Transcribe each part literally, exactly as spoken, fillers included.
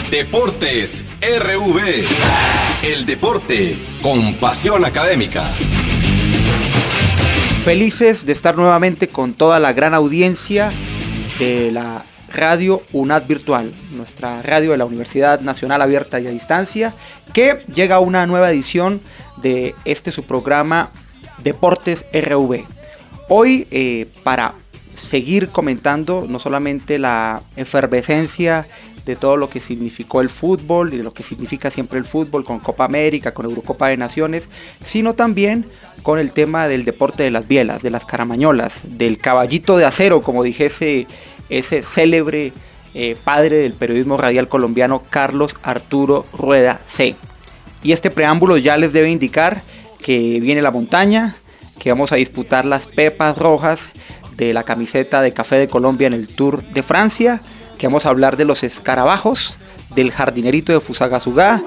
Deportes R V. El deporte con pasión académica. Felices de estar nuevamente con toda la gran audiencia de la Radio UNAT Virtual, nuestra radio de la Universidad Nacional Abierta y a Distancia, que llega a una nueva edición de este su programa Deportes R V. Hoy, eh, para seguir comentando no solamente la efervescencia de todo lo que significó el fútbol y de lo que significa siempre el fútbol con Copa América, con Eurocopa de Naciones, sino también con el tema del deporte de las bielas, de las caramañolas, del caballito de acero, como dijese ese célebre eh, padre del periodismo radial colombiano, Carlos Arturo Rueda C. Y este preámbulo ya les debe indicar que viene la montaña, que vamos a disputar las pepas rojas de la camiseta de Café de Colombia en el Tour de Francia, que vamos a hablar de los escarabajos, del jardinerito de Fusagasugá.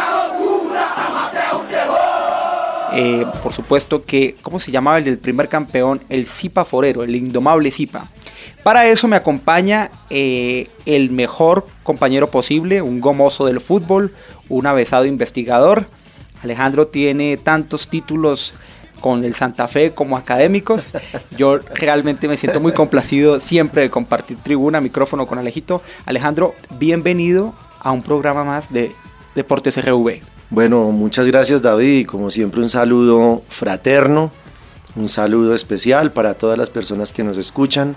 Eh, por supuesto que, ¿cómo se llamaba el del primer campeón? El Zipa Forero, el indomable Zipa. Para eso me acompaña eh, el mejor compañero posible, un gomoso del fútbol, un avesado investigador. Alejandro tiene tantos títulos con el Santa Fe como académicos. Yo realmente me siento muy complacido siempre de compartir tribuna, micrófono con Alejito. Alejandro, bienvenido a un programa más de Deportes R V. Bueno, muchas gracias, David, y como siempre un saludo fraterno, un saludo especial para todas las personas que nos escuchan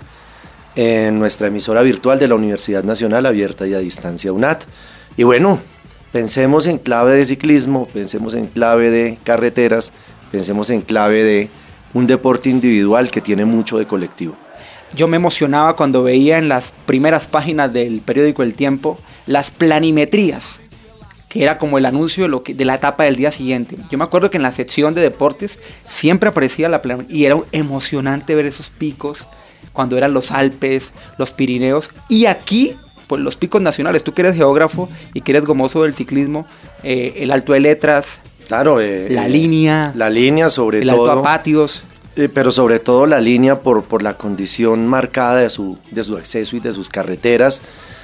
en nuestra emisora virtual de la Universidad Nacional Abierta y a Distancia UNAT. Y bueno, pensemos en clave de ciclismo, pensemos en clave de carreteras, pensemos en clave de un deporte individual que tiene mucho de colectivo. Yo me emocionaba cuando veía en las primeras páginas del periódico El Tiempo las planimetrías, que era como el anuncio de, lo que, de la etapa del día siguiente. Yo me acuerdo que en la sección de deportes siempre aparecía la planimetría y era emocionante ver esos picos cuando eran los Alpes, los Pirineos, y aquí pues los picos nacionales. Tú que eres geógrafo y que eres gomoso del ciclismo, eh, el Alto de Letras, claro, eh, la eh, línea, la línea sobre el todo, Alto Apatios, eh, pero sobre todo la línea por, por la condición marcada de su, de su acceso y de sus carreteras,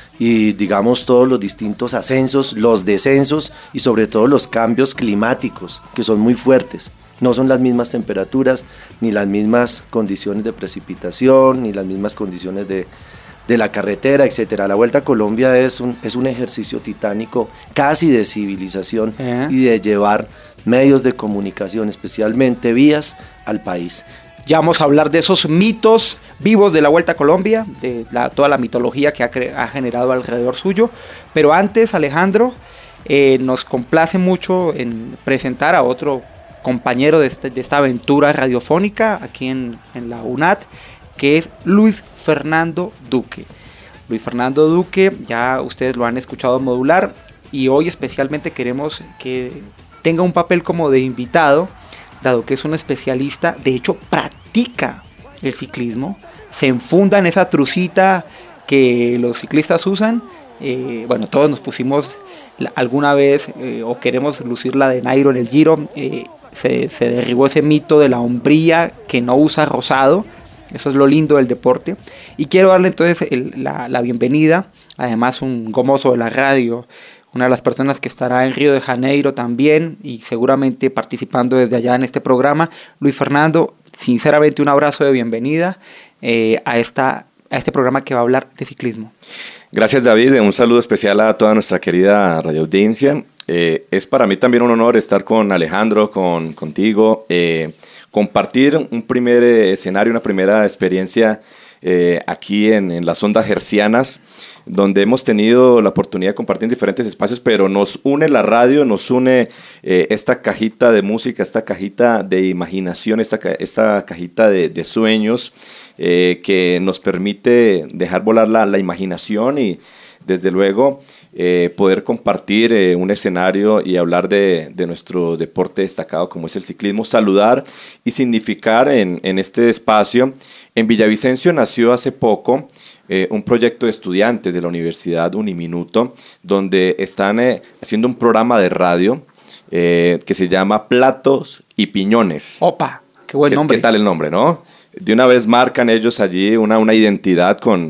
y digamos todos los distintos ascensos, los descensos y sobre todo los cambios climáticos que son muy fuertes. No son las mismas temperaturas, ni las mismas condiciones de precipitación, ni las mismas condiciones de, de la carretera, etcétera. La Vuelta a Colombia es un, es un ejercicio titánico casi de civilización ¿Eh? y de llevar medios de comunicación, especialmente vías, al país. Ya vamos a hablar de esos mitos vivos de la Vuelta a Colombia, de la, toda la mitología que ha, cre- ha generado alrededor suyo. Pero antes, Alejandro, eh, nos complace mucho en presentar a otro compañero de, este, de esta aventura radiofónica aquí en, en la UNAT, que es Luis Fernando Duque. Luis Fernando Duque, ya ustedes lo han escuchado modular, y hoy especialmente queremos que tenga un papel como de invitado, dado que es un especialista, de hecho practica el ciclismo, se enfunda en esa trucita que los ciclistas usan. Eh, bueno, todos nos pusimos la, alguna vez eh, o queremos lucir la de Nairo en el Giro. eh, Se, se derribó ese mito de la hombría que no usa rosado. Eso es lo lindo del deporte. Y quiero darle entonces el, la, la bienvenida, además un gomoso de la radio, una de las personas que estará en Río de Janeiro también y seguramente participando desde allá en este programa. Luis Fernando, sinceramente un abrazo de bienvenida eh, a, esta, a este programa que va a hablar de ciclismo. Gracias, David, un saludo especial a toda nuestra querida radioaudiencia. Eh, es para mí también un honor estar con Alejandro, con, contigo, eh, compartir un primer eh, escenario, una primera experiencia eh, aquí en, en las ondas hercianas, donde hemos tenido la oportunidad de compartir en diferentes espacios, pero nos une la radio, nos une eh, esta cajita de música, esta cajita de imaginación, esta, esta cajita de, de sueños eh, que nos permite dejar volar la, la imaginación y desde luego eh, poder compartir eh, un escenario y hablar de, de nuestro deporte destacado como es el ciclismo, saludar y significar en, en este espacio. En Villavicencio nació hace poco eh, un proyecto de estudiantes de la Universidad Uniminuto, donde están eh, haciendo un programa de radio eh, que se llama Platos y Piñones. ¡Opa! ¡Qué buen ¿Qué, nombre! ¿Qué tal el nombre, no? De una vez marcan ellos allí una, una identidad con...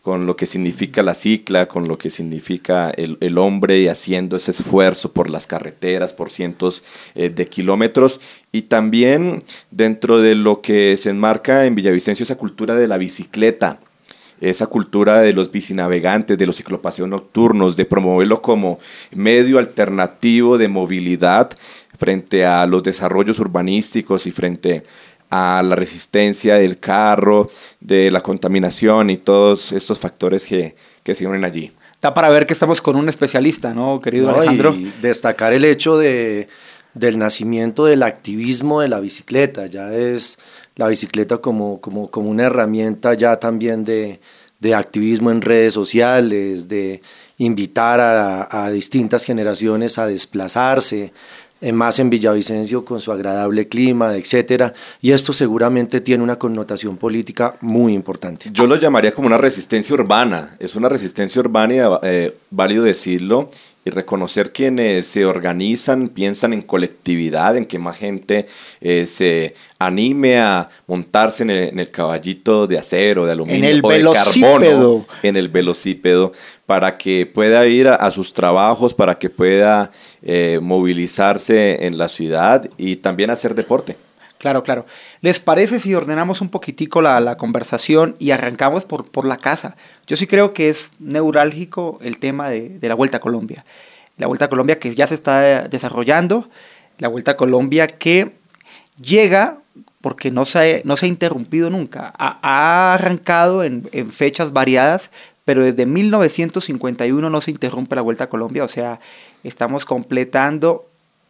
con lo que significa la cicla, con lo que significa el, el hombre haciendo ese esfuerzo por las carreteras, por cientos eh, de kilómetros, y también dentro de lo que se enmarca en Villavicencio esa cultura de la bicicleta, esa cultura de los bicinavegantes, de los ciclopaseos nocturnos, de promoverlo como medio alternativo de movilidad frente a los desarrollos urbanísticos y frente a la resistencia del carro, de la contaminación y todos estos factores que, que se unen allí. Está para ver que estamos con un especialista, ¿no, querido No, Alejandro? Y destacar el hecho de, del nacimiento del activismo de la bicicleta. Ya es la bicicleta como, como, como una herramienta ya también de, de activismo en redes sociales, de invitar a, a distintas generaciones a desplazarse, más en Villavicencio con su agradable clima, etcétera, y esto seguramente tiene una connotación política muy importante. Yo lo llamaría como una resistencia urbana, es una resistencia urbana y eh, válido decirlo, y reconocer quienes se organizan, piensan en colectividad, en que más gente eh, se anime a montarse en el, en el caballito de acero, de aluminio, en el o de velocípedo. carbono, en el velocípedo, para que pueda ir a, a sus trabajos, para que pueda eh, movilizarse en la ciudad y también hacer deporte. Claro, claro. ¿Les parece si ordenamos un poquitico la, la conversación y arrancamos por, por la casa? Yo sí creo que es neurálgico el tema de, de la Vuelta a Colombia. La Vuelta a Colombia que ya se está desarrollando, la Vuelta a Colombia que llega porque no se, no se ha interrumpido nunca. Ha, ha arrancado en, en fechas variadas, pero desde mil novecientos cincuenta y uno no se interrumpe la Vuelta a Colombia. O sea, estamos completando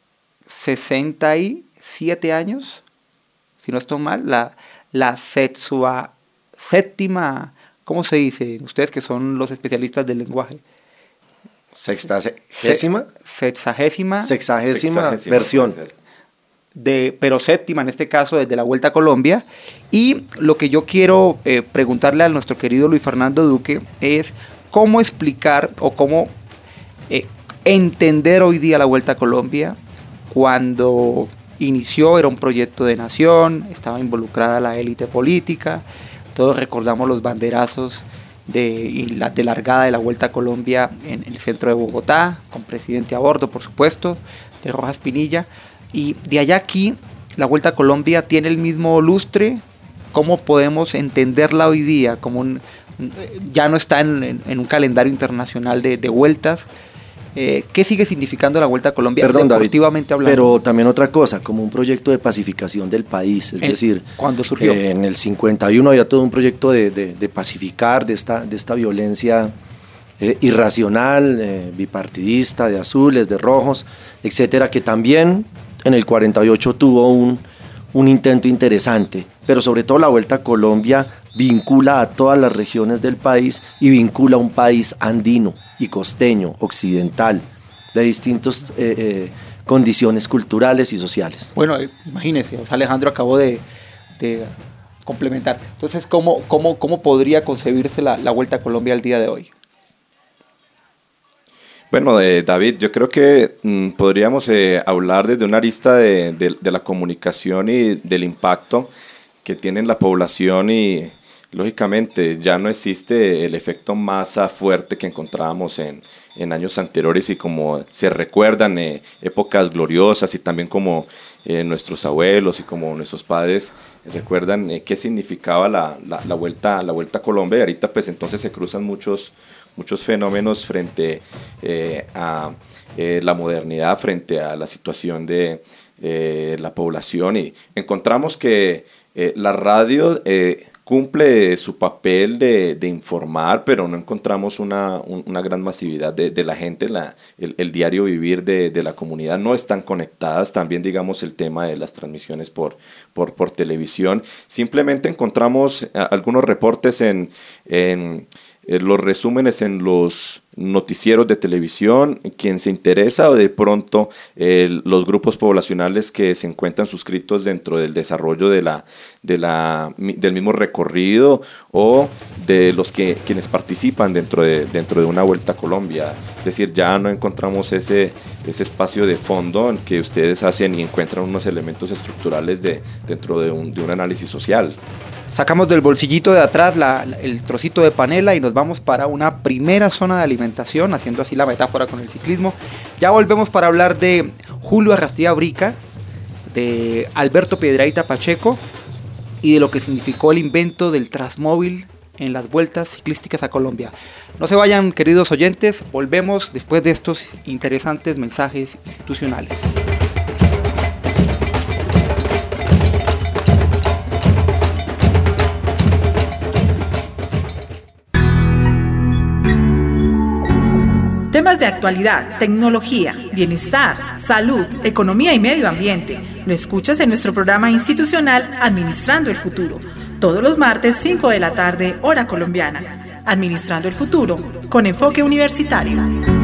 sesenta y siete años, si no estoy mal, la, la sexua, séptima, ¿cómo se dice? Ustedes que son los especialistas del lenguaje. Sexagésima. Sexagésima. Sexagésima versión. De, pero séptima en este caso desde la Vuelta a Colombia. Y lo que yo quiero eh, preguntarle a nuestro querido Luis Fernando Duque es cómo explicar o cómo eh, entender hoy día la Vuelta a Colombia. Cuando inició era un proyecto de nación, estaba involucrada la élite política, todos recordamos los banderazos de, y la, de largada de la Vuelta a Colombia en el centro de Bogotá, con presidente a bordo, por supuesto, de Rojas Pinilla, y de allá aquí la Vuelta a Colombia tiene el mismo lustre. ¿Cómo podemos entenderla hoy día? Como un, ya no está en, en, en un calendario internacional de, de vueltas. Eh, ¿Qué sigue significando la Vuelta a Colombia, Perdón, deportivamente David, hablando? Pero también otra cosa, como un proyecto de pacificación del país, es en, decir, ¿cuándo surgió? Eh, en el cincuenta y uno había todo un proyecto de, de, de pacificar de esta, de esta violencia eh, irracional, eh, bipartidista, de azules, de rojos, etcétera, que también en el cuarenta y ocho tuvo un, un intento interesante, pero sobre todo la Vuelta a Colombia vincula a todas las regiones del país y vincula a un país andino y costeño, occidental, de distintas eh, eh, condiciones culturales y sociales. Bueno, imagínese, o sea, Alejandro acabó de, de complementar. Entonces, ¿cómo, cómo, cómo podría concebirse la, la Vuelta a Colombia al día de hoy? Bueno, eh, David, yo creo que mm, podríamos eh, hablar desde una arista de, de, de la comunicación y del impacto que tiene en la población y, lógicamente, ya no existe el efecto masa fuerte que encontrábamos en, en años anteriores y como se recuerdan eh, épocas gloriosas y también como eh, nuestros abuelos y como nuestros padres recuerdan eh, qué significaba la, la, la, vuelta, la vuelta a Colombia. Y ahorita pues entonces se cruzan muchos, muchos fenómenos frente eh, a eh, la modernidad, frente a la situación de eh, la población y encontramos que eh, la radio eh, cumple su papel de, de informar, pero no encontramos una, un, una gran masividad de, de la gente, la, el, el diario vivir de, de la comunidad no están conectadas, también digamos el tema de las transmisiones por, por, por televisión, simplemente encontramos algunos reportes en, en eh, los resúmenes en los noticieros de televisión, quien se interesa o de pronto eh, los grupos poblacionales que se encuentran suscritos dentro del desarrollo de la, de la, del mismo recorrido o de los que quienes participan dentro de, dentro de una Vuelta a Colombia. Es decir, ya no encontramos ese, ese espacio de fondo en que ustedes hacen y encuentran unos elementos estructurales de, dentro de un, de un análisis social. Sacamos del bolsillito de atrás la, la, el trocito de panela y nos vamos para una primera zona de alimentación, haciendo así la metáfora con el ciclismo. Ya volvemos para hablar de Julio Arrastía Brica, de Alberto Piedrahíta Pacheco y de lo que significó el invento del Transmóvil en las vueltas ciclísticas a Colombia. No se vayan, queridos oyentes, volvemos después de estos interesantes mensajes institucionales. Temas de actualidad, tecnología, bienestar, salud, economía y medio ambiente. Lo escuchas en nuestro programa institucional Administrando el Futuro. Todos los martes, cinco de la tarde, hora colombiana. Administrando el Futuro, con enfoque universitario.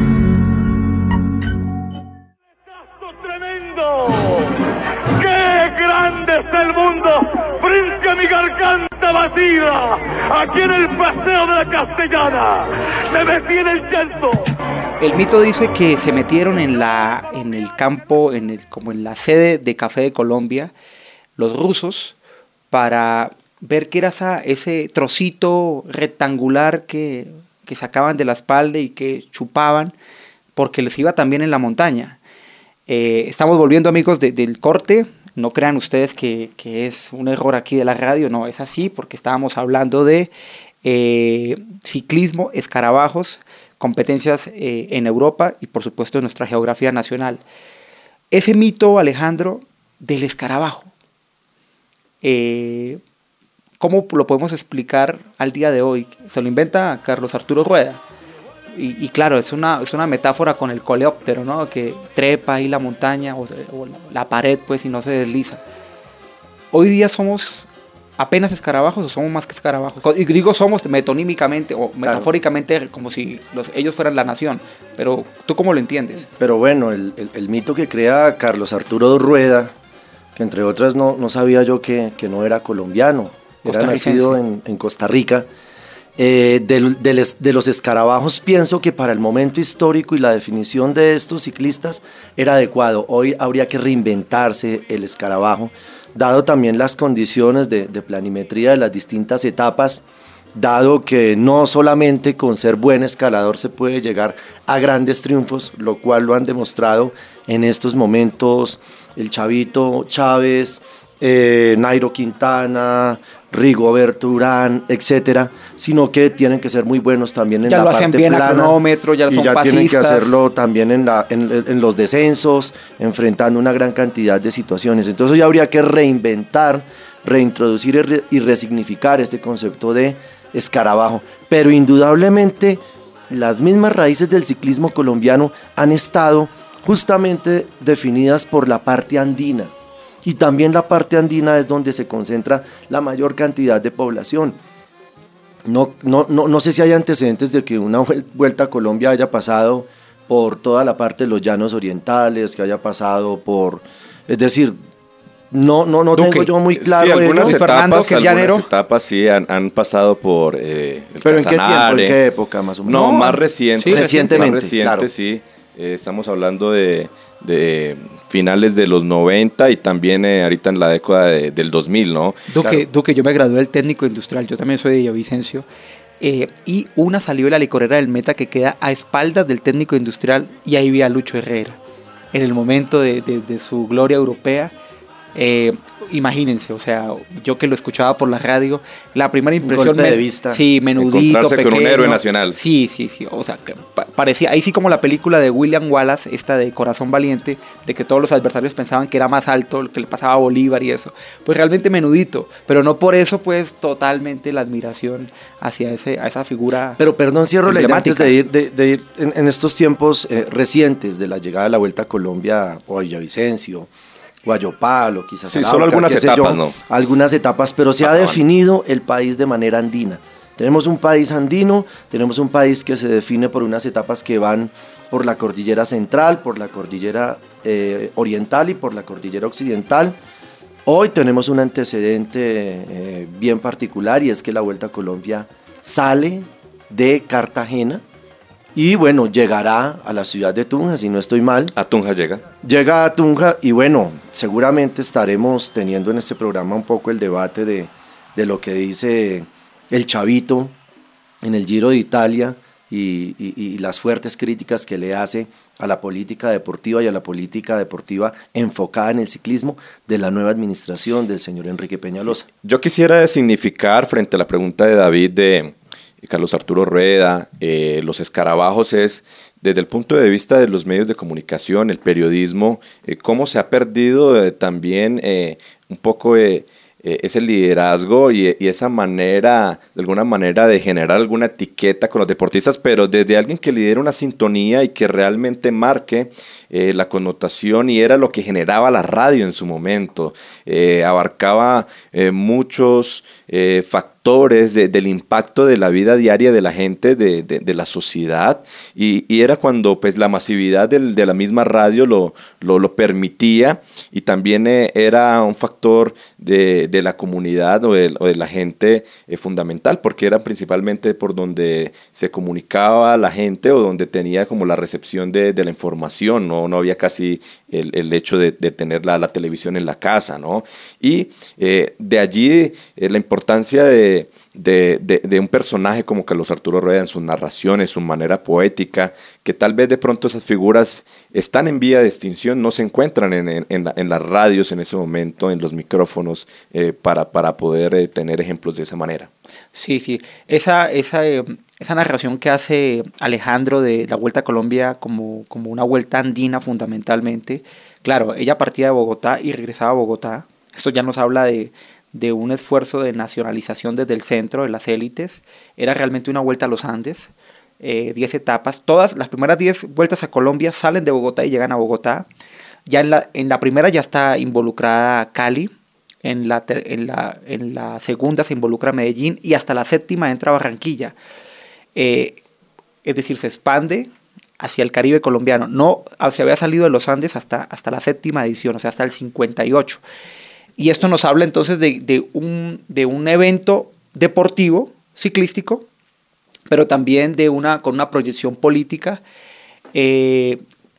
¡Tremendo! ¡Qué grande es el mundo! ¡Brinca mi garganta vacía! Aquí en el Paseo de la Castellana. ¡Me metí en el llanto! El mito dice que se metieron en, la, en el campo, en el, como en la sede de Café de Colombia, los rusos, para ver qué era esa, ese trocito rectangular que, que sacaban de la espalda y que chupaban, porque les iba también en la montaña. Eh, estamos volviendo, amigos, de, del corte. No crean ustedes que, que es un error aquí de la radio, no, es así, porque estábamos hablando de eh, ciclismo, escarabajos, competencias eh, en Europa y por supuesto en nuestra geografía nacional. Ese mito, Alejandro, del escarabajo, eh, ¿cómo lo podemos explicar al día de hoy? Se lo inventa Carlos Arturo Rueda. Y, y claro, es una, es una metáfora con el coleóptero, ¿no? Que trepa ahí la montaña o, o la, la pared, pues, y no se desliza. Hoy día somos apenas escarabajos o somos más que escarabajos. Y digo somos metonímicamente o metafóricamente, claro, como si los, ellos fueran la nación. Pero, ¿tú cómo lo entiendes? Pero bueno, el, el, el mito que crea Carlos Arturo Rueda, que entre otras no, no sabía yo que, que no era colombiano, era nacido en, en Costa Rica. Eh, de, de, les, de los escarabajos pienso que para el momento histórico y la definición de estos ciclistas era adecuado. Hoy habría que reinventarse el escarabajo, dado también las condiciones de, de planimetría de las distintas etapas, dado que no solamente con ser buen escalador se puede llegar a grandes triunfos, lo cual lo han demostrado en estos momentos el Chavito Chávez, eh, Nairo Quintana, Rigoberto Urán, etcétera, sino que tienen que ser muy buenos también en ya la lo parte hacen bien plana, a cronómetro, ya y son ya pasistas. Tienen que hacerlo también en, la, en, en los descensos, enfrentando una gran cantidad de situaciones. Entonces ya habría que reinventar, reintroducir y, re, y resignificar este concepto de escarabajo. Pero indudablemente las mismas raíces del ciclismo colombiano han estado justamente definidas por la parte andina. Y también la parte andina es donde se concentra la mayor cantidad de población. No, no, no, no sé si hay antecedentes de que una vuelta a Colombia haya pasado por toda la parte de los llanos orientales, que haya pasado por... Es decir, no, no, no tengo yo muy claro. Sí, algunas ello. etapas, Fernando, que algunas llanero. etapas sí han, han pasado por eh, el ¿Pero en qué tiempo, Casanare. en qué época más o menos? No, No, más reciente. sí, recientemente, Más reciente, claro. sí. Eh, estamos hablando de, de finales de los noventa y también eh, ahorita en la década de, del dos mil, ¿no? Duque, Claro. Duque, yo me gradué del técnico industrial, yo también soy de Villavicencio, eh, y una salió de la licorera del Meta que queda a espaldas del técnico industrial y ahí vi a Lucho Herrera, en el momento de, de, de su gloria europea. Eh, imagínense, o sea, yo que lo escuchaba por la radio, la primera impresión golpe me- de vista. sí, menudito, Encontrarse con pequeño, un héroe nacional. sí, sí, sí, o sea, que pa- parecía, ahí sí como la película de William Wallace, esta de Corazón Valiente, de que todos los adversarios pensaban que era más alto, lo que le pasaba a Bolívar y eso, pues realmente menudito, pero no por eso pues totalmente la admiración hacia ese, a esa figura. Pero perdón, cierro la idea antes emblemática. de ir, de, de ir en, en estos tiempos eh, recientes de la llegada de la Vuelta a Colombia o a Villavicencio, Guayopalo, quizás Sí, Arauca, solo algunas qué sé etapas, yo, ¿no? Algunas etapas, pero se ha Pasaban. definido el país de manera andina. Tenemos un país andino, tenemos un país que se define por unas etapas que van por la cordillera central, por la cordillera eh, oriental y por la cordillera occidental. Hoy tenemos un antecedente eh, bien particular y es que la Vuelta a Colombia sale de Cartagena y bueno, llegará a la ciudad de Tunja, si no estoy mal. A Tunja llega. Llega a Tunja y bueno, seguramente estaremos teniendo en este programa un poco el debate de de lo que dice el Chavito en el Giro de Italia y, y, y las fuertes críticas que le hace a la política deportiva y a la política deportiva enfocada en el ciclismo de la nueva administración del señor Enrique Peñalosa. Sí. Yo quisiera significar frente a la pregunta de David de Carlos Arturo Rueda, eh, los escarabajos es, desde el punto de vista de los medios de comunicación, el periodismo, eh, cómo se ha perdido eh, también eh, un poco eh, eh, ese liderazgo y, y esa manera, de alguna manera, de generar alguna etiqueta con los deportistas, pero desde alguien que lidera una sintonía y que realmente marque eh, la connotación, y era lo que generaba la radio en su momento. Eh, abarcaba eh, muchos eh, factores De, del impacto de la vida diaria de la gente, de, de, de la sociedad, y, y era cuando pues la masividad del, de la misma radio lo, lo, lo permitía, y también eh, era un factor de, de la comunidad o de, o de la gente eh, fundamental, porque era principalmente por donde se comunicaba la gente o donde tenía como la recepción de, de la información, no, no había casi el, el hecho de, de tener la, la televisión en la casa, ¿no? Y eh, de allí eh, la importancia de De, de, de un personaje como Carlos Arturo Rueda en sus narraciones, su manera poética, que tal vez de pronto esas figuras están en vía de extinción, no se encuentran en, en, en, la, en las radios en ese momento, en los micrófonos, eh, para, para poder eh, tener ejemplos de esa manera. Sí, sí, esa, esa, eh, esa narración que hace Alejandro de la Vuelta a Colombia como, como una vuelta andina fundamentalmente, claro, ella partía de Bogotá y regresaba a Bogotá, esto ya nos habla de de un esfuerzo de nacionalización desde el centro, de las élites. Era realmente una vuelta a los Andes, eh, diez etapas. Todas las primeras diez vueltas a Colombia salen de Bogotá y llegan a Bogotá. Ya en la, en la primera ya está involucrada Cali, en la, ter, en, la, en la segunda se involucra Medellín y hasta la séptima entra Barranquilla. Eh, es decir, se expande hacia el Caribe colombiano. No se había salido de los Andes hasta, hasta la séptima edición, o sea, hasta el cincuenta y ocho. Y esto nos habla entonces de, de, un, de un evento deportivo, ciclístico, pero también de una, con una proyección política, eh,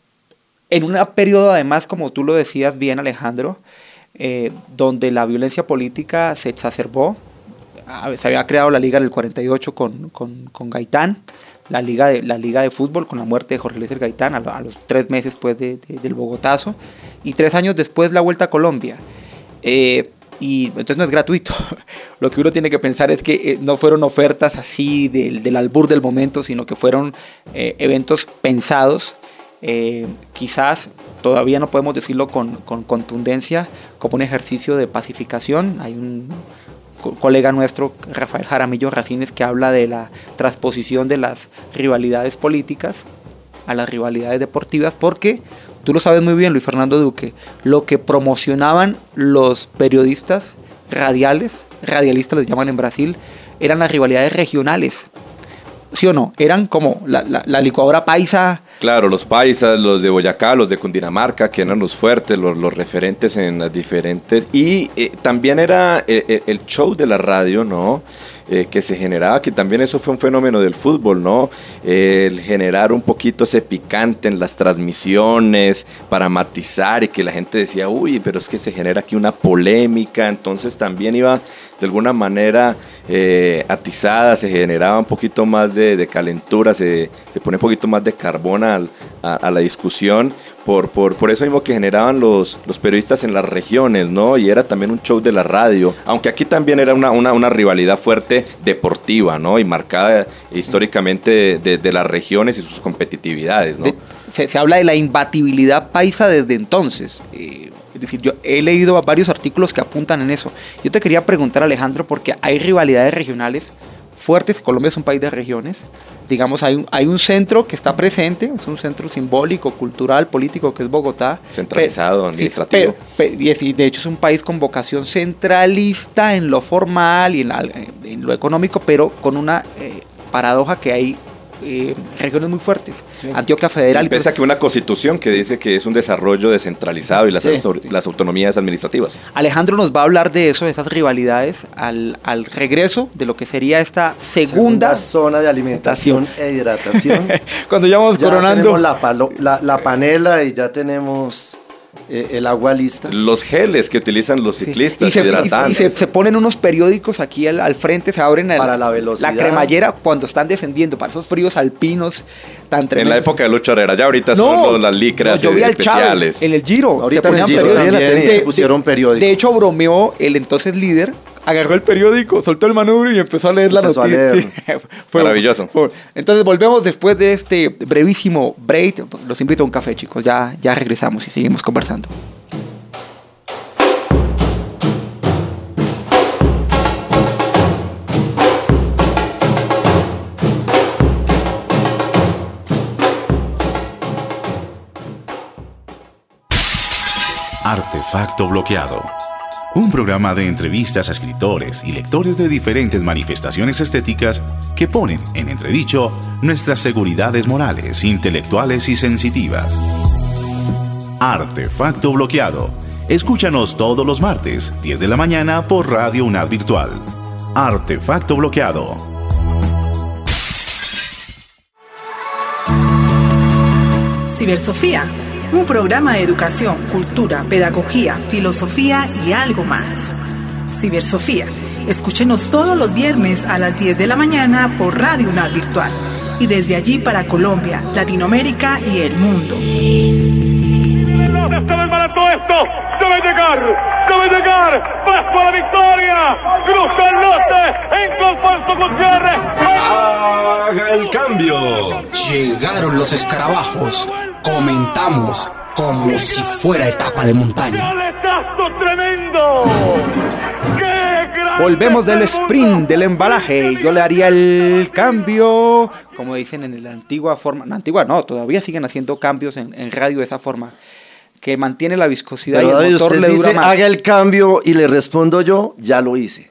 en un periodo además, como tú lo decías bien, Alejandro, eh, donde la violencia política se exacerbó. Se había creado la Liga en el cuarenta y ocho con, con, con Gaitán, la liga, de, la liga de fútbol con la muerte de Jorge Eliezer Gaitán a, a los tres meses después de, de, del Bogotazo, y tres años después la Vuelta a Colombia. Eh, y entonces no es gratuito. Lo que uno tiene que pensar es que eh, no fueron ofertas así del, del albur del momento, sino que fueron eh, eventos pensados, eh, quizás todavía no podemos decirlo con, con contundencia, como un ejercicio de pacificación. Hay un co- colega nuestro, Rafael Jaramillo Racines, que habla de la transposición de las rivalidades políticas a las rivalidades deportivas, porque tú lo sabes muy bien, Luis Fernando Duque, lo que promocionaban los periodistas radiales, radialistas les llaman en Brasil, eran las rivalidades regionales. ¿Sí o no? Eran como la, la, la licuadora paisa. Claro, los paisas, los de Boyacá, los de Cundinamarca, que eran los fuertes, los, los referentes en las diferentes. Y eh, también era el, el show de la radio, ¿no? Eh, que se generaba, que también eso fue un fenómeno del fútbol, ¿no? Eh, el generar un poquito ese picante en las transmisiones para matizar y que la gente decía, uy, pero es que se genera aquí una polémica. Entonces también iba de alguna manera eh, atizada, se generaba un poquito más de, de calentura, se, se pone un poquito más de carbón a, a, a la discusión. Por, por, por eso mismo que generaban los, los periodistas en las regiones, ¿no? Y era también un show de la radio, aunque aquí también era una, una, una rivalidad fuerte deportiva, ¿no? Y marcada históricamente de, de, de las regiones y sus competitividades, ¿no? De, se, se habla de la imbatibilidad paisa desde entonces. Eh, es decir, yo he leído varios artículos que apuntan en eso. Yo te quería preguntar, Alejandro, porque hay rivalidades regionales fuertes. Colombia es un país de regiones. Digamos, hay un, hay un centro que está presente, es un centro simbólico, cultural, político, que es Bogotá. Centralizado, pero, administrativo. Sí, pero, pero, y de hecho es un país con vocación centralista en lo formal y en, la, en lo económico, pero con una eh, paradoja que hay eh, regiones muy fuertes. Sí. Antioquia Federal. Pese a que una constitución que dice que es un desarrego descentralizado y las, sí. autor, las autonomías administrativas. Alejandro nos va a hablar de eso, de esas rivalidades, al, al regreso de lo que sería esta segunda, segunda zona de alimentación e hidratación. Cuando ya vamos ya coronando. Tenemos la, palo, la, la panela y ya tenemos eh, el agua lista. Los geles que utilizan los ciclistas, sí. y, se, hidratantes. y, y se, se ponen unos periódicos aquí al, al frente, se abren el, para la velocidad, la cremallera cuando están descendiendo, para esos fríos alpinos tan tremendos. En la época de Lucho Herrera, ya ahorita no, son las licras no, yo vi al especiales. Chávez, en el Giro, ahorita en el Giro periódico. también De, se pusieron de, periódico. De hecho, bromeó el entonces líder, agarró el periódico, soltó el manubrio y empezó a leer la empezó noticia. A leer. fue, Maravilloso. Fue. Entonces volvemos después de este brevísimo break. Los invito a un café, chicos. Ya, ya regresamos y seguimos conversando. Artefacto bloqueado. Un programa de entrevistas a escritores y lectores de diferentes manifestaciones estéticas que ponen en entredicho nuestras seguridades morales, intelectuales y sensitivas. Artefacto bloqueado. Escúchanos todos los martes, diez de la mañana por Radio UNAD Virtual. Artefacto bloqueado. Cibersofía. Un programa de educación, cultura, pedagogía, filosofía y algo más. Cibersofía. Escúchenos todos los viernes a las diez de la mañana por Radio UNAD Virtual. Y desde allí para Colombia, Latinoamérica y el mundo. ¡Se desbarató esto! ¡Debe llegar! ¡Debe llegar! ¡Paso a la victoria! ¡Cruza el norte! ¡En Conforto Gutiérrez! ¡Haga el cambio! Llegaron los escarabajos. Comentamos como si fuera etapa de montaña. ¡Caletazo tremendo! ¡Qué gran! Volvemos del sprint, del embalaje. Yo le haría el cambio, como dicen en la antigua forma. No, antigua no, todavía siguen haciendo cambios en, en radio de esa forma, que mantiene la viscosidad. Pero y el David, motor usted le dura dice, más. haga el cambio y le respondo yo, ya lo hice.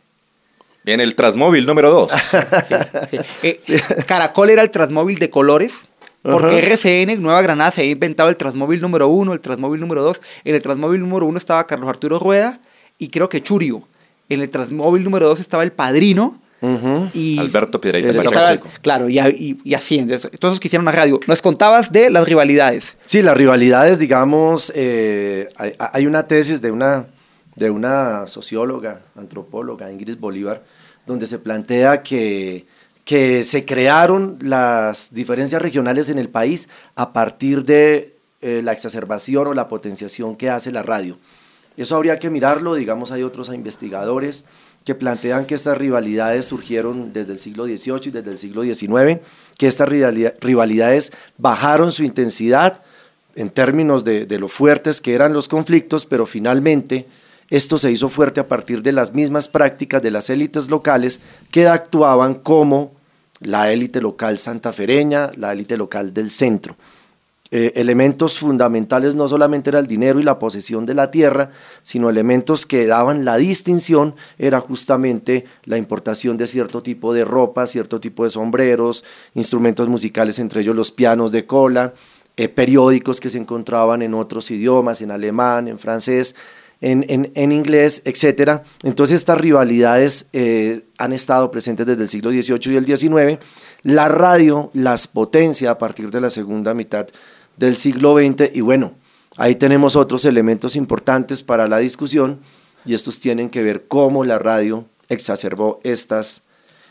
En el Transmóvil número dos. Sí, sí. Eh, sí. Caracol era el Transmóvil de colores. Porque uh-huh. R C N, Nueva Granada, se había inventado el Transmóvil número uno, el Transmóvil número dos. En el Transmóvil número uno estaba Carlos Arturo Rueda y creo que Churio. En el Transmóvil número dos estaba el Padrino. Uh-huh. Y Alberto Piedrahita Pacheco. Claro, y, y, y así, entonces, todos los que hicieron la radio. Nos contabas de las rivalidades. Sí, las rivalidades, digamos, eh, hay, hay una tesis de una, de una socióloga, antropóloga, Ingrid Bolívar, donde se plantea que que se crearon las diferencias regionales en el país a partir de eh, la exacerbación o la potenciación que hace la radio. Eso habría que mirarlo, digamos, hay otros investigadores que plantean que estas rivalidades surgieron desde el siglo dieciocho y desde el siglo diecinueve, que estas rivalidades bajaron su intensidad en términos de, de lo fuertes que eran los conflictos, pero finalmente esto se hizo fuerte a partir de las mismas prácticas de las élites locales que actuaban como la élite local santafereña, la élite local del centro. Eh, elementos fundamentales no solamente era el dinero y la posesión de la tierra, sino elementos que daban la distinción, era justamente la importación de cierto tipo de ropa, cierto tipo de sombreros, instrumentos musicales, entre ellos los pianos de cola, eh, periódicos que se encontraban en otros idiomas, en alemán, en francés, En, en, en inglés, etcétera. Entonces estas rivalidades eh, han estado presentes desde el siglo dieciocho y el diecinueve. La radio las potencia a partir de la segunda mitad del siglo veinte y bueno, ahí tenemos otros elementos importantes para la discusión y estos tienen que ver cómo la radio exacerbó estas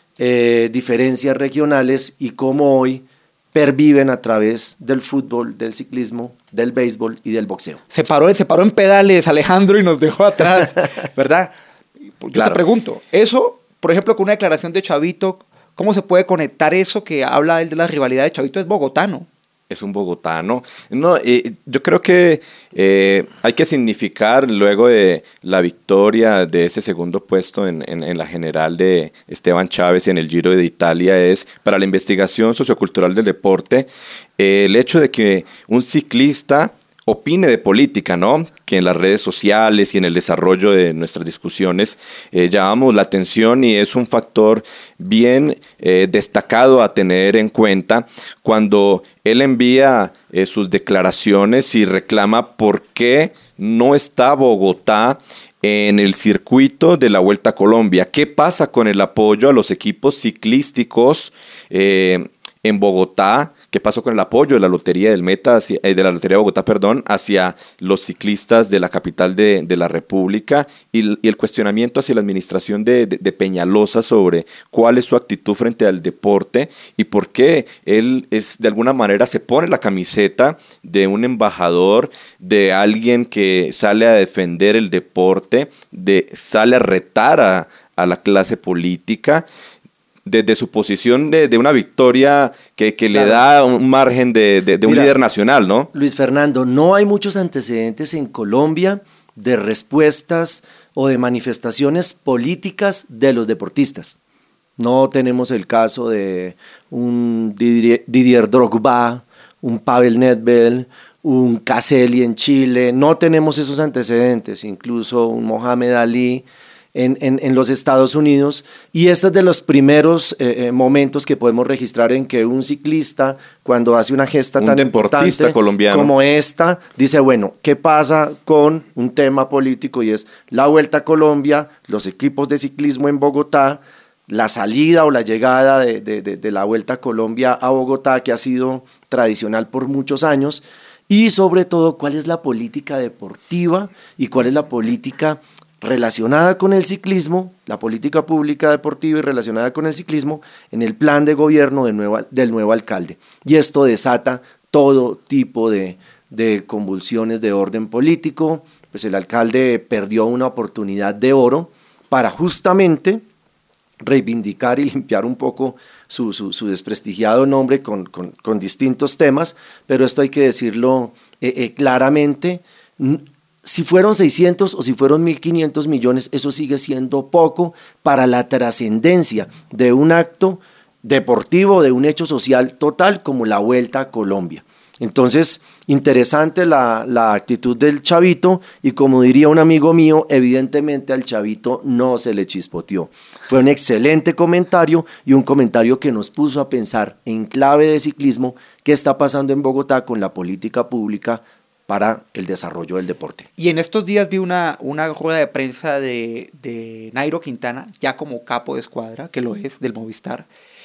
eh, diferencias regionales y cómo hoy perviven a través del fútbol, del ciclismo, del béisbol y del boxeo. Se paró, se paró en pedales Alejandro y nos dejó atrás, ¿verdad? Yo claro. te pregunto, eso, por ejemplo, con una declaración de Chavito, ¿cómo se puede conectar eso que habla él de la rivalidad de Chavito? Es bogotano. Es un bogotano. No, eh, yo creo que eh, hay que significar luego de la victoria de ese segundo puesto en, en, en la general de Esteban Chávez en el Giro de Italia es para la investigación sociocultural del deporte eh, el hecho de que un ciclista opine de política, ¿no? Que en las redes sociales y en el desarrollo de nuestras discusiones eh, llamamos la atención y es un factor bien eh, destacado a tener en cuenta cuando él envía eh, sus declaraciones y reclama por qué no está Bogotá en el circuito de la Vuelta a Colombia. ¿Qué pasa con el apoyo a los equipos ciclísticos eh, en Bogotá, ¿qué pasó con el apoyo de la Lotería del Meta, hacia, eh, de la Lotería de Bogotá, perdón, hacia los ciclistas de la capital de, de la República y, y el cuestionamiento hacia la administración de, de, de Peñalosa sobre cuál es su actitud frente al deporte y por qué él es, de alguna manera se pone la camiseta de un embajador, de alguien que sale a defender el deporte, de, sale a retar a, a la clase política, desde su posición de, de una victoria que, que claro. le da un margen de, de, de un Mira, líder nacional, ¿no? Luis Fernando, no hay muchos antecedentes en Colombia de respuestas o de manifestaciones políticas de los deportistas. No tenemos el caso de un Didier, Didier Drogba, un Pavel Nedved, un Caselli en Chile, no tenemos esos antecedentes, incluso un Mohamed Ali En, en, en los Estados Unidos, y este es de los primeros eh, eh, momentos que podemos registrar en que un ciclista, cuando hace una gesta un tan deportista importante colombiano como esta, dice, bueno, ¿qué pasa con un tema político? Y es la Vuelta a Colombia, los equipos de ciclismo en Bogotá, la salida o la llegada de, de, de, de la Vuelta a Colombia a Bogotá, que ha sido tradicional por muchos años, y sobre todo, ¿cuál es la política deportiva y cuál es la política relacionada con el ciclismo, la política pública deportiva y relacionada con el ciclismo en el plan de gobierno del nuevo, del nuevo alcalde? Y esto desata todo tipo de, de convulsiones de orden político. Pues el alcalde perdió una oportunidad de oro para justamente reivindicar y limpiar un poco su, su, su desprestigiado nombre con, con, con distintos temas, pero esto hay que decirlo eh, eh, claramente. Si fueron seiscientos o si fueron mil quinientos millones, eso sigue siendo poco para la trascendencia de un acto deportivo, de un hecho social total como la Vuelta a Colombia. Entonces, interesante la, la actitud del chavito, y como diría un amigo mío, evidentemente al chavito no se le chispoteó. Fue un excelente comentario y un comentario que nos puso a pensar en clave de ciclismo qué está pasando en Bogotá con la política pública para el desarrollo del deporte. Y en estos días vi una, una rueda de prensa de, de Nairo Quintana, ya como capo de escuadra, que lo es, del Movistar,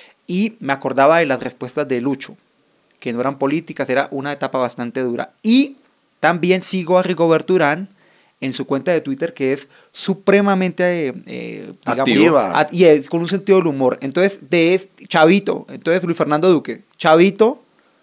y me acordaba de las respuestas de Lucho, que no eran políticas, era una etapa bastante dura. Y también sigo a Rigoberto Urán en su cuenta de Twitter, que es supremamente eh, digamos, activa at, y es con un sentido del humor. Entonces, de este, Chavito, entonces Luis Fernando Duque, Chavito,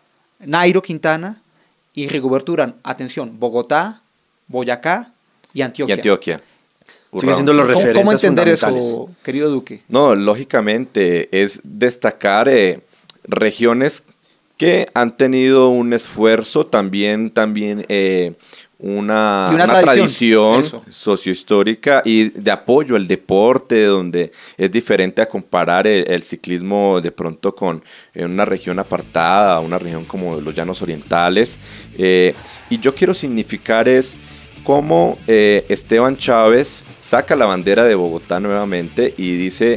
Nairo Quintana y Rigoberto Urán. Atención, Bogotá, Boyacá y Antioquia. Y Antioquia. Sigue siendo los referentes ¿Cómo entender fundamentales. eso, querido Duque? No, lógicamente es destacar eh, regiones que han tenido un esfuerzo, también, también eh, una, y una, una tradición, tradición sociohistórica y de apoyo al deporte, donde es diferente a comparar el, el ciclismo de pronto con eh, una región apartada, una región como los Llanos Orientales. Eh, y yo quiero significar es cómo eh, Esteban Chávez saca la bandera de Bogotá nuevamente y dice: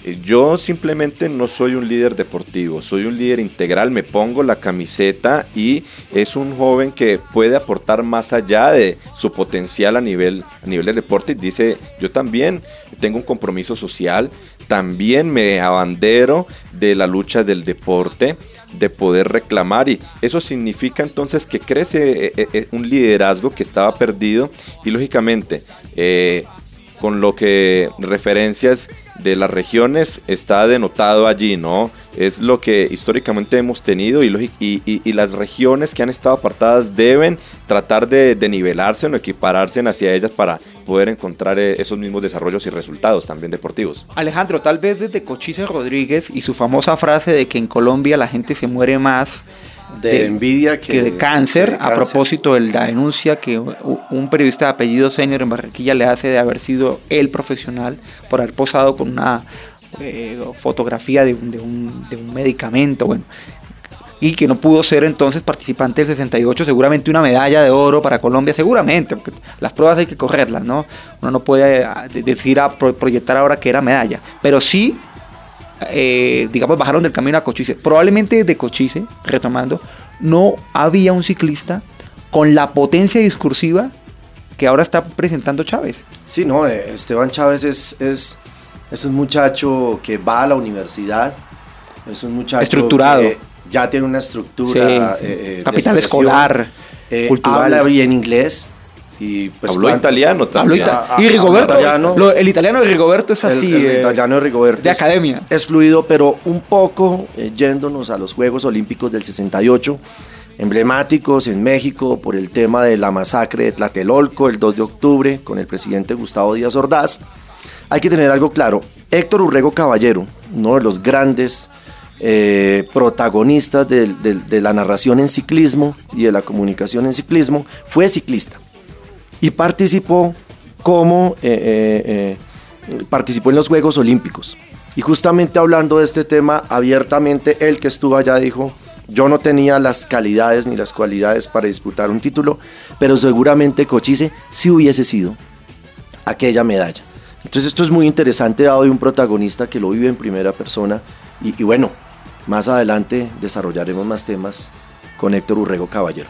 yo simplemente no soy un líder deportivo, soy un líder integral, me pongo la camiseta, y es un joven que puede aportar más allá de su potencial a nivel, a nivel del deporte. Y dice: yo también tengo un compromiso social, también me abandero de la lucha del deporte, de poder reclamar, y eso significa entonces que crece eh, eh, un liderazgo que estaba perdido. Y lógicamente eh, con lo que referencias de las regiones está denotado allí, ¿no? Es lo que históricamente hemos tenido, y, y, y, y las regiones que han estado apartadas deben tratar de, de nivelarse o equipararse hacia ellas para poder encontrar esos mismos desarrollos y resultados también deportivos. Alejandro, tal vez desde Cochise Rodríguez y su famosa frase de que en Colombia la gente se muere más de, de envidia que, que de, cáncer, de a cáncer. propósito de la denuncia que un periodista de apellido Senior en Barranquilla le hace de haber sido el profesional por haber posado con una eh, fotografía de un, de, un, de un medicamento, bueno, y que no pudo ser entonces participante del sesenta y ocho, seguramente una medalla de oro para Colombia, seguramente, porque las pruebas hay que correrlas, ¿no? Uno no puede decir a proyectar ahora que era medalla, pero sí, eh, digamos, bajaron del camino a Cochise. Probablemente desde Cochise, retomando, no había un ciclista con la potencia discursiva que ahora está presentando Chávez. Sí, no, Esteban Chávez es, es, es un muchacho que va a la universidad, Es un muchacho estructurado. que ya tiene una estructura. Sí, eh, sí. eh, Capital de escolar, eh, cultural. Habla bien inglés. Y pues Habló cuando- italiano también. Hablo ita- Ah, y ah, Rigoberto, italiano. lo- el italiano de Rigoberto es así. El, el eh, italiano de Rigoberto de es- academia. Es fluido, pero un poco eh, yéndonos a los Juegos Olímpicos del sesenta y ocho, emblemáticos en México por el tema de la masacre de Tlatelolco el dos de octubre con el presidente Gustavo Díaz Ordaz. Hay que tener algo claro. Héctor Urrego Caballero, uno de los grandes eh, protagonistas del- del- de la narración en ciclismo y de la comunicación en ciclismo, fue ciclista y participó como eh, eh, eh, participó en los Juegos Olímpicos. Y justamente hablando de este tema abiertamente, él que estuvo allá dijo: yo no tenía las calidades ni las cualidades para disputar un título, pero seguramente Cochise sí hubiese sido aquella medalla. Entonces esto es muy interesante, dado de un protagonista que lo vive en primera persona. Y, y bueno, más adelante desarrollaremos más temas con Héctor Urrego Caballero.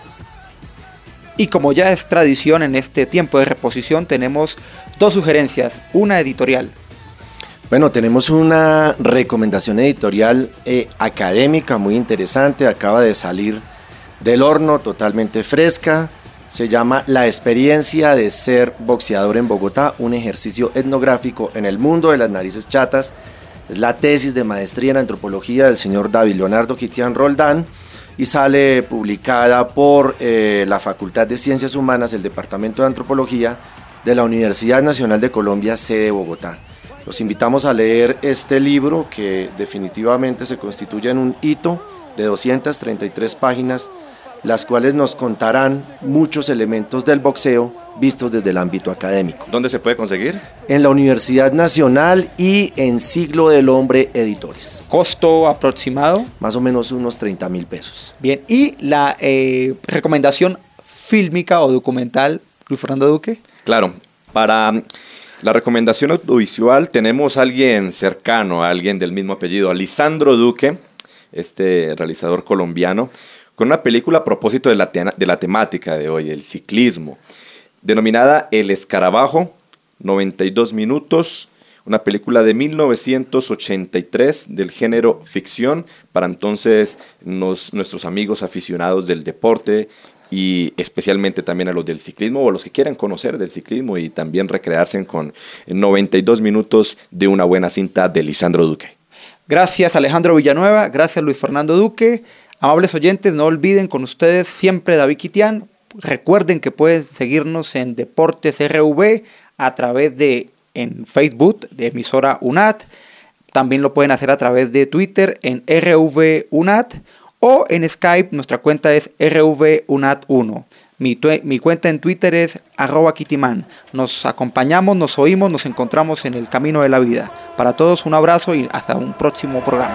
Y como ya es tradición en este tiempo de reposición, tenemos dos sugerencias, una editorial. Bueno, tenemos una recomendación editorial eh, académica muy interesante, acaba de salir del horno, totalmente fresca. Se llama La experiencia de ser boxeador en Bogotá, un ejercicio etnográfico en el mundo de las narices chatas. Es la tesis de maestría en antropología del señor David Leonardo Quitián Roldán y sale publicada por eh, la Facultad de Ciencias Humanas, el Departamento de Antropología de la Universidad Nacional de Colombia, sede Bogotá. Los invitamos a leer este libro que definitivamente se constituye en un hito de doscientas treinta y tres páginas, las cuales nos contarán muchos elementos del boxeo vistos desde el ámbito académico. ¿Dónde se puede conseguir? En la Universidad Nacional y en Siglo del Hombre Editores. Costo aproximado. Más o menos unos treinta mil pesos. Bien, y la eh, recomendación fílmica o documental, Luis Fernando Duque. Claro, para la recomendación audiovisual tenemos a alguien cercano, a alguien del mismo apellido, a Lisandro Duque, este realizador colombiano, con una película a propósito de la, te- de la temática de hoy, el ciclismo, denominada El Escarabajo, noventa y dos minutos, una película de mil novecientos ochenta y tres del género ficción, para entonces nos, nuestros amigos aficionados del deporte y especialmente también a los del ciclismo o a los que quieran conocer del ciclismo y también recrearse con noventa y dos minutos de una buena cinta de Lisandro Duque. Gracias Alejandro Villanueva, gracias Luis Fernando Duque. Amables oyentes, no olviden con ustedes siempre David Quitián. Recuerden que pueden seguirnos en Deportes R V a través de en Facebook de emisora U N A T. También lo pueden hacer a través de Twitter en R V U N A T o en Skype. Nuestra cuenta es R V U N A T uno. Mi, tue- mi cuenta en Twitter es arroba Kitiman. Nos acompañamos, nos oímos, nos encontramos en el camino de la vida. Para todos un abrazo y hasta un próximo programa.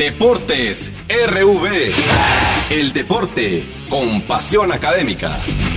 Deportes R V. El deporte con pasión académica.